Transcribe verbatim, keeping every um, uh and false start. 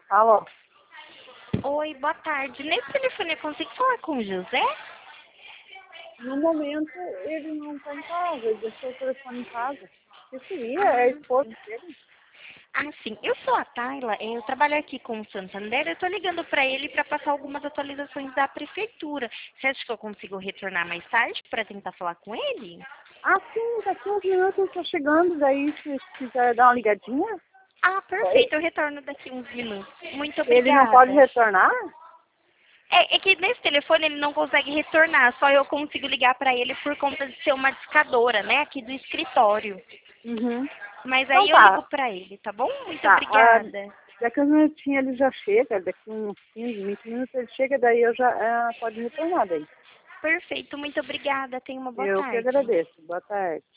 Alô? Oi, boa tarde. Nesse telefone eu consigo falar com o José? No momento, ele não está em casa, ele deixou o telefone em casa. O que seria? É a Ah, esposa sim. dele? Ah, sim. Eu sou a Tayla, eu trabalho aqui com o Santander. Eu tô ligando para ele para passar algumas atualizações da prefeitura. Você acha que eu consigo retornar mais tarde para tentar falar com ele? Ah, sim, daqui uns minutos eu estou chegando, daí se quiser dar uma ligadinha. Ah, Oi? perfeito. Eu retorno daqui uns minutos. Muito Ele não pode obrigada. retornar? É, é que nesse telefone ele não consegue retornar, só eu consigo ligar para ele por conta de ser uma discadora, né, aqui do escritório. Uhum. Mas Então aí eu ligo tá, para ele, tá bom? Muito tá. Ah, obrigada. daqui uns minutinhos ele já chega, daqui uns quinze, vinte minutos ele chega, daí eu já ah, pode retornar daí. Perfeito, muito obrigada. Tenha uma boa Eu que tarde. agradeço. Boa tarde.